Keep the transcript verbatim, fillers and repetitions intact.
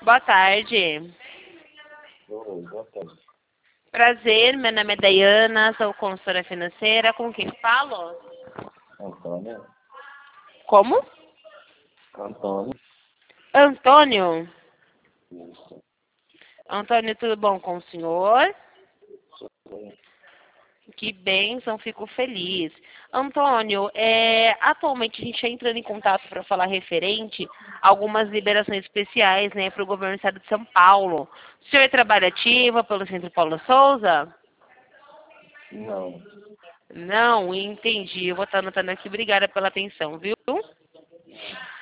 Boa tarde. Oi, boa tarde. Prazer, meu nome é Dayana, sou consultora financeira. Com quem falo? Antônio? Como? Antônio? Antônio. Isso. Antônio, tudo bom com o senhor? Oi. Que bênção, fico feliz. Antônio, é, atualmente a gente está entrando em contato para falar referente a algumas liberações especiais, né, para o governo do estado de São Paulo. O senhor trabalha ativa pelo Centro Paulo Souza? Não. Não, entendi. Eu vou estar anotando aqui. Obrigada pela atenção, viu?